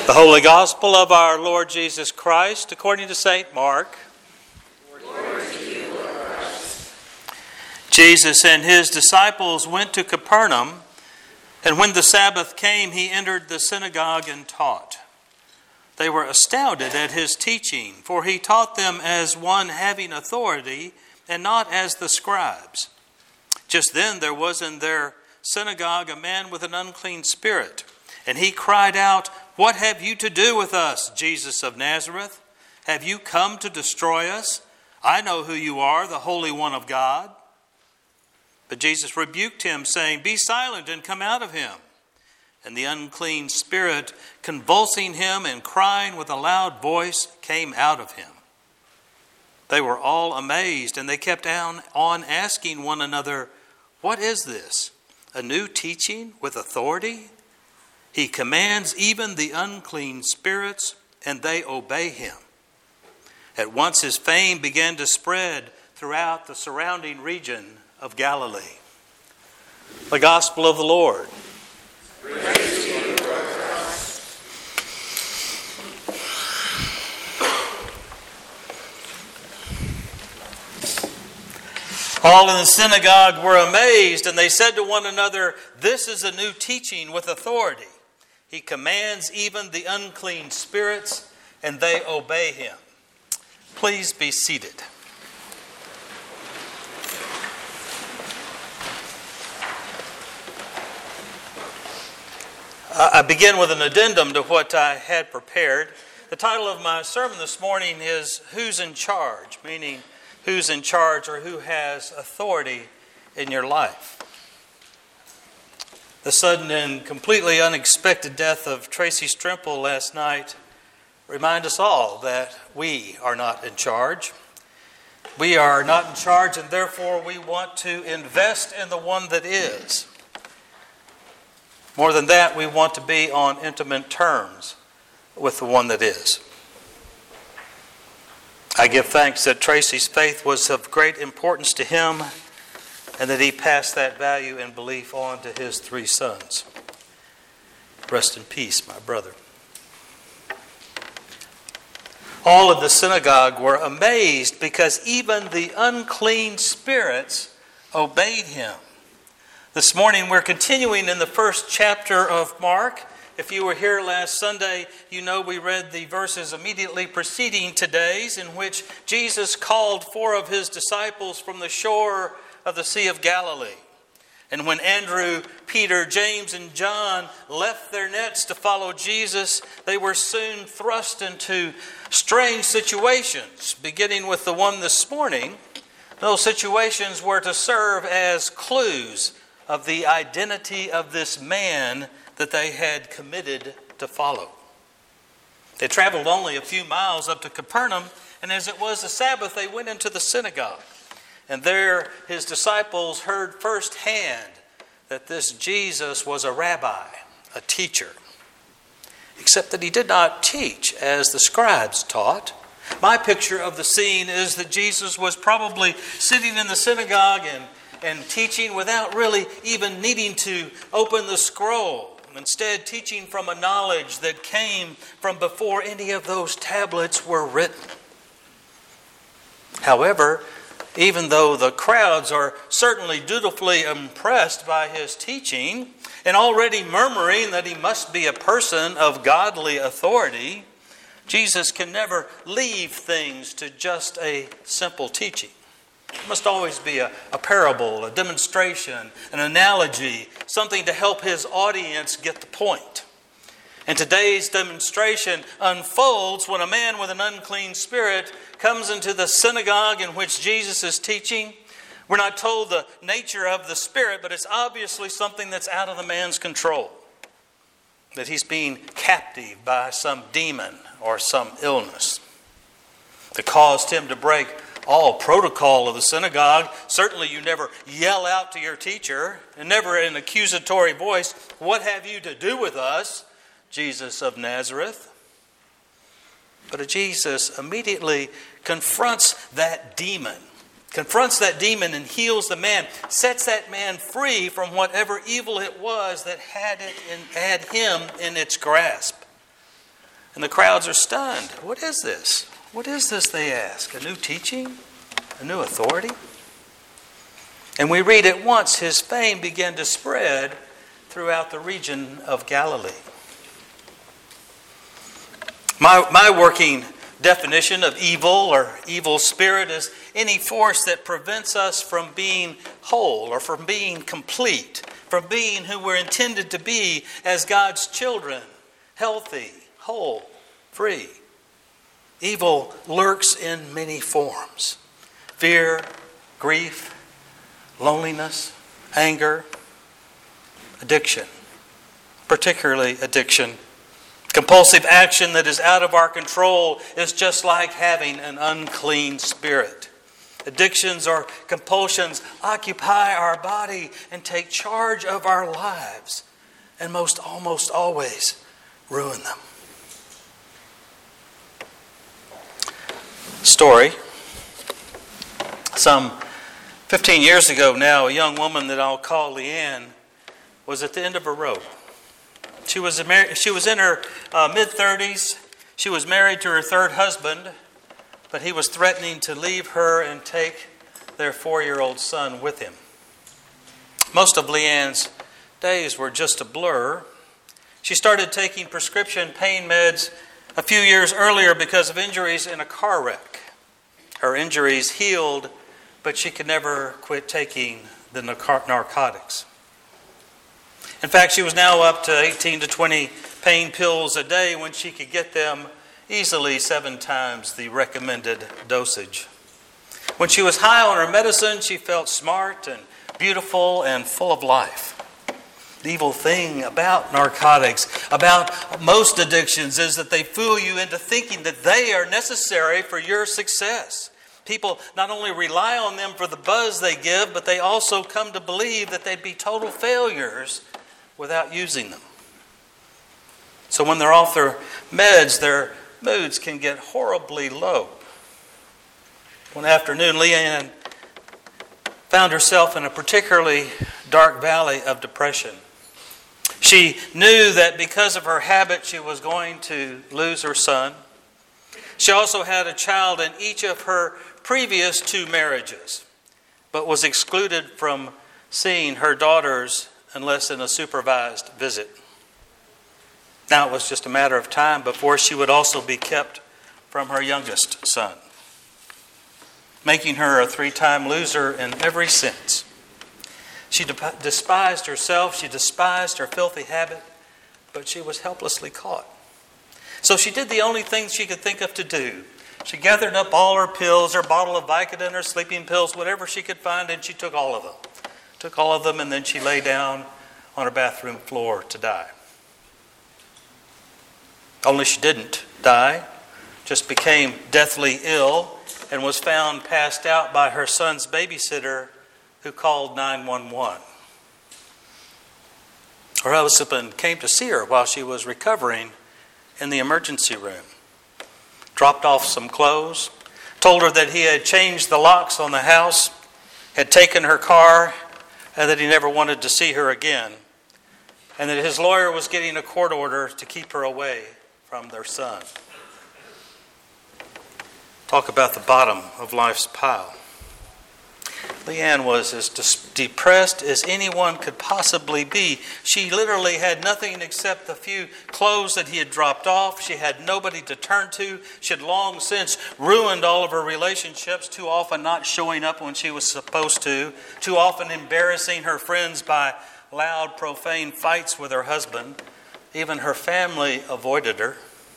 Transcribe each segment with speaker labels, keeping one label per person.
Speaker 1: The Holy Gospel of our Lord Jesus Christ according to St. Mark.
Speaker 2: Glory to you, Lord Christ.
Speaker 1: Jesus and his disciples went to Capernaum, and when the Sabbath came, he entered the synagogue and taught. They were astounded at his teaching, for he taught them as one having authority and not as the scribes. Just then there was in their synagogue a man with an unclean spirit, and he cried out, "What have you to do with us, Jesus of Nazareth? Have you come to destroy us? I know who you are, the Holy One of God." But Jesus rebuked him, saying, "Be silent and come out of him." And the unclean spirit, convulsing him and crying with a loud voice, came out of him. They were all amazed, and they kept on asking one another, "What is this? A new teaching with authority? He commands even the unclean spirits, and they obey him." At once his fame began to spread throughout the surrounding region of Galilee. The Gospel of the Lord.
Speaker 2: Praise to you, Lord Christ.
Speaker 1: All in the synagogue were amazed, and they said to one another, "This is a new teaching with authority. He commands even the unclean spirits, and they obey him." Please be seated. I begin with an addendum to what I had prepared. The title of my sermon this morning is "Who's in Charge?" meaning who's in charge or who has authority in your life. The sudden and completely unexpected death of Tracy Strimple last night remind us all that we are not in charge. We are not in charge, and therefore we want to invest in the one that is. More than that, we want to be on intimate terms with the one that is. I give thanks that Tracy's faith was of great importance to him, and that he passed that value and belief on to his 3 sons. Rest in peace, my brother. All of the synagogue were amazed because even the unclean spirits obeyed him. This morning we're continuing in the first chapter of Mark. If you were here last Sunday, you know we read the verses immediately preceding today's, in which Jesus called 4 of his disciples from the shore of the Sea of Galilee. And when Andrew, Peter, James, and John left their nets to follow Jesus, they were soon thrust into strange situations, beginning with the one this morning. Those situations were to serve as clues of the identity of this man that they had committed to follow. They traveled only a few miles up to Capernaum, and as it was the Sabbath, they went into the synagogue. And there his disciples heard firsthand that this Jesus was a rabbi, a teacher. Except that he did not teach as the scribes taught. My picture of the scene is that Jesus was probably sitting in the synagogue and teaching without really even needing to open the scroll. Instead, teaching from a knowledge that came from before any of those tablets were written. However, even though the crowds are certainly dutifully impressed by his teaching and already murmuring that he must be a person of godly authority, Jesus can never leave things to just a simple teaching. It must always be a parable, a demonstration, an analogy, something to help his audience get the point. And today's demonstration unfolds when a man with an unclean spirit comes into the synagogue in which Jesus is teaching. We're not told the nature of the spirit, but it's obviously something that's out of the man's control. That he's being captive by some demon or some illness that caused him to break all protocol of the synagogue. Certainly you never yell out to your teacher, and never in an accusatory voice, "What have you to do with us, Jesus of Nazareth?" But Jesus immediately confronts that demon and heals the man, sets that man free from whatever evil it was that had him in its grasp. And the crowds are stunned. What is this? What is this, they ask? A new teaching? A new authority? And we read at once his fame began to spread throughout the region of Galilee. My working definition of evil or evil spirit is any force that prevents us from being whole or from being complete, from being who we're intended to be as God's children, healthy, whole, free. Evil lurks in many forms: fear, grief, loneliness, anger, addiction, particularly addiction. Compulsive action that is out of our control is just like having an unclean spirit. Addictions or compulsions occupy our body and take charge of our lives, and almost always ruin them. Story. Some 15 years ago now, a young woman that I'll call Leanne was at the end of her rope. She was in her mid-30s. She was married to her third husband, but he was threatening to leave her and take their 4-year-old son with him. Most of Leanne's days were just a blur. She started taking prescription pain meds a few years earlier because of injuries in a car wreck. Her injuries healed, but she could never quit taking the narcotics. In fact, she was now up to 18 to 20 pain pills a day when she could get them easily 7 times the recommended dosage. When she was high on her medicine, she felt smart and beautiful and full of life. The evil thing about narcotics, about most addictions, is that they fool you into thinking that they are necessary for your success. People not only rely on them for the buzz they give, but they also come to believe that they'd be total failures without using them. So when they're off their meds, their moods can get horribly low. One afternoon, Leanne found herself in a particularly dark valley of depression. She knew that because of her habit, she was going to lose her son. She also had a child in each of her previous 2 marriages, but was excluded from seeing her daughters unless in a supervised visit. Now it was just a matter of time before she would also be kept from her youngest son, making her a 3-time loser in every sense. She despised herself, she despised her filthy habit, but she was helplessly caught. So she did the only thing she could think of to do. She gathered up all her pills, her bottle of Vicodin, her sleeping pills, whatever she could find, and she took all of them. And then she lay down on her bathroom floor to die. Only she didn't die, just became deathly ill and was found passed out by her son's babysitter, who called 911. Her husband came to see her while she was recovering in the emergency room, dropped off some clothes, told her that he had changed the locks on the house, had taken her car, and that he never wanted to see her again, and that his lawyer was getting a court order to keep her away from their son. Talk about the bottom of life's pile. Leanne was as depressed as anyone could possibly be. She literally had nothing except the few clothes that he had dropped off. She had nobody to turn to. She had long since ruined all of her relationships, too often not showing up when she was supposed to, too often embarrassing her friends by loud, profane fights with her husband. Even her family avoided her.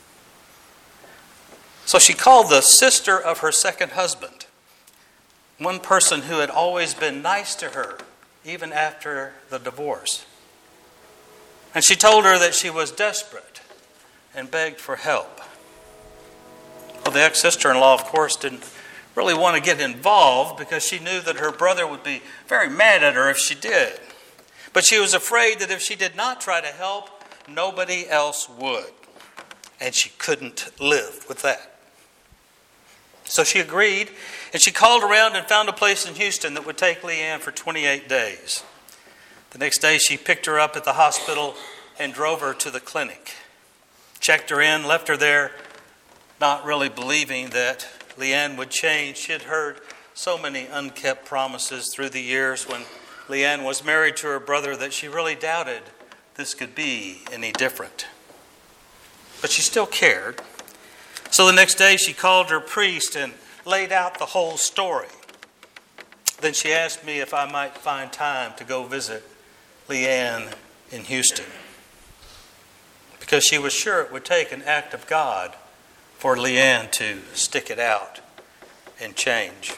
Speaker 1: So she called the sister of her second husband, one person who had always been nice to her, even after the divorce. And she told her that she was desperate and begged for help. Well, the ex-sister-in-law, of course, didn't really want to get involved because she knew that her brother would be very mad at her if she did. But she was afraid that if she did not try to help, nobody else would. And she couldn't live with that. So she agreed, and she called around and found a place in Houston that would take Leanne for 28 days. The next day she picked her up at the hospital and drove her to the clinic. Checked her in, left her there, not really believing that Leanne would change. She had heard so many unkept promises through the years when Leanne was married to her brother that she really doubted this could be any different. But she still cared. So the next day she called her priest and laid out the whole story. Then she asked me if I might find time to go visit Leanne in Houston, because she was sure it would take an act of God for Leanne to stick it out and change.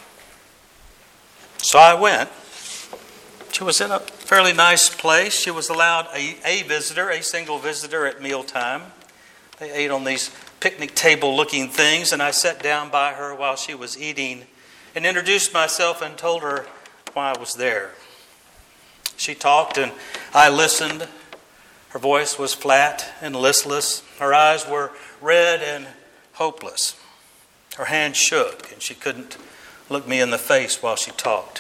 Speaker 1: So I went. She was in a fairly nice place. She was allowed a visitor, a single visitor at mealtime. They ate on these picnic table looking things, and I sat down by her while she was eating and introduced myself and told her why I was there. She talked and I listened. Her voice was flat and listless. Her eyes were red and hopeless. Her hand shook and she couldn't look me in the face while she talked.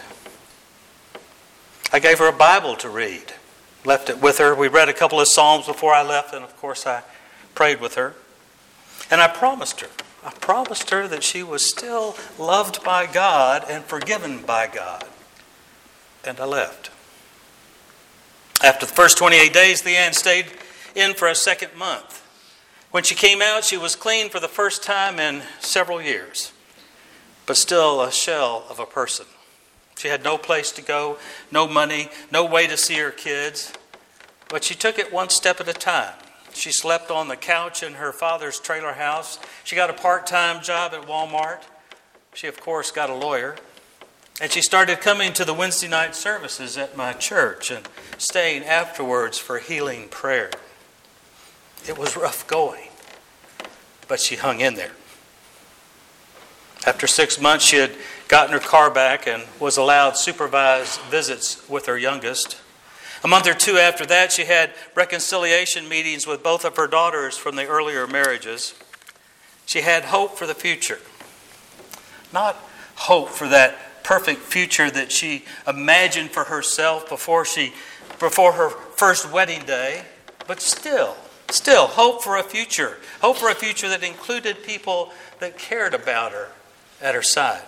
Speaker 1: I gave her a Bible to read, left it with her. We read a couple of Psalms before I left, and of course I prayed with her. And I promised her that she was still loved by God and forgiven by God. And I left. After the first 28 days, Leanne stayed in for a second month. When she came out, she was clean for the first time in several years, but still a shell of a person. She had no place to go, no money, no way to see her kids, but she took it one step at a time. She slept on the couch in her father's trailer house. She got a part-time job at Walmart. She, of course, got a lawyer. And she started coming to the Wednesday night services at my church and staying afterwards for healing prayer. It was rough going, but she hung in there. After 6 months, she had gotten her car back and was allowed supervised visits with her youngest. A month or two after that, she had reconciliation meetings with both of her daughters from the earlier marriages. She had hope for the future. Not hope for that perfect future that she imagined for herself before her first wedding day, but still hope for a future. Hope for a future that included people that cared about her at her side.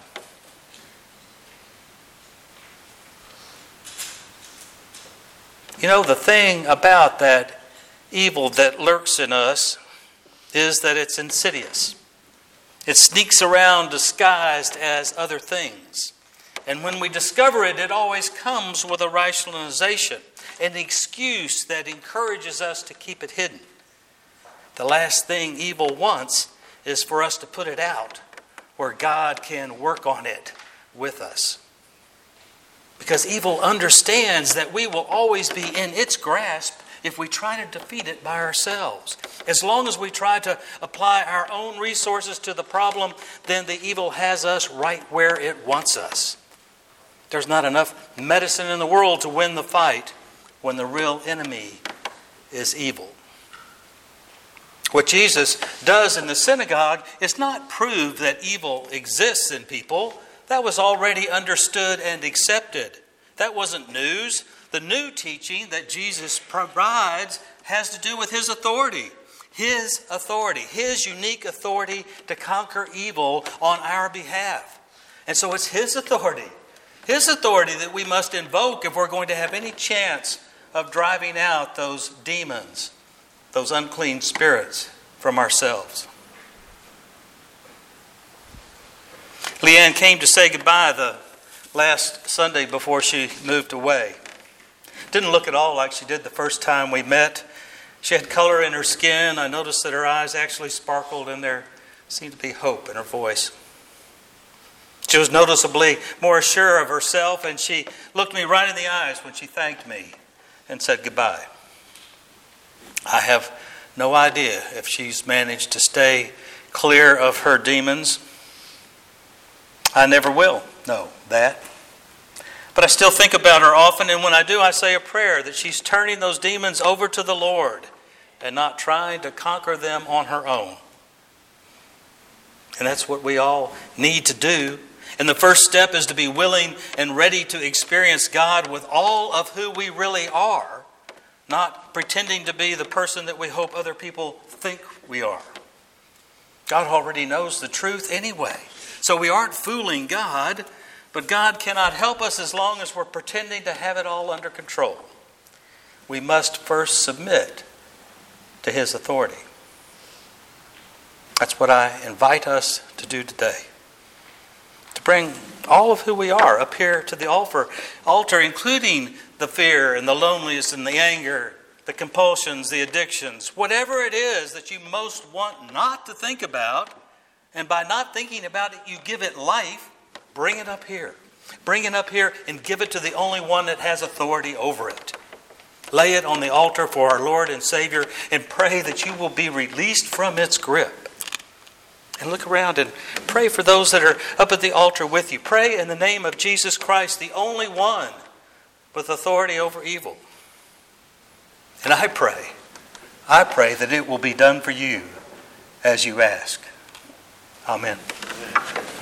Speaker 1: You know, the thing about that evil that lurks in us is that it's insidious. It sneaks around disguised as other things. And when we discover it, it always comes with a rationalization, an excuse that encourages us to keep it hidden. The last thing evil wants is for us to put it out where God can work on it with us. Because evil understands that we will always be in its grasp if we try to defeat it by ourselves. As long as we try to apply our own resources to the problem, then the evil has us right where it wants us. There's not enough medicine in the world to win the fight when the real enemy is evil. What Jesus does in the synagogue is not prove that evil exists in people. That was already understood and accepted. That wasn't news. The new teaching that Jesus provides has to do with His authority. His unique authority to conquer evil on our behalf. And so it's His authority that we must invoke if we're going to have any chance of driving out those demons, those unclean spirits from ourselves. Leanne came to say goodbye the last Sunday before she moved away. Didn't look at all like she did the first time we met. She had color in her skin. I noticed that her eyes actually sparkled and there seemed to be hope in her voice. She was noticeably more sure of herself, and she looked me right in the eyes when she thanked me and said goodbye. I have no idea if she's managed to stay clear of her demons. I never will know that. But I still think about her often, and when I do, I say a prayer that she's turning those demons over to the Lord and not trying to conquer them on her own. And that's what we all need to do. And the first step is to be willing and ready to experience God with all of who we really are, not pretending to be the person that we hope other people think we are. God already knows the truth anyway. So we aren't fooling God, but God cannot help us as long as we're pretending to have it all under control. We must first submit to His authority. That's what I invite us to do today. To bring all of who we are up here to the altar, including the fear and the loneliness and the anger, the compulsions, the addictions, whatever it is that you most want not to think about, and by not thinking about it, you give it life, bring it up here. Bring it up here and give it to the only one that has authority over it. Lay it on the altar for our Lord and Savior and pray that you will be released from its grip. And look around and pray for those that are up at the altar with you. Pray in the name of Jesus Christ, the only one with authority over evil. And I pray that it will be done for you as you ask. Amen.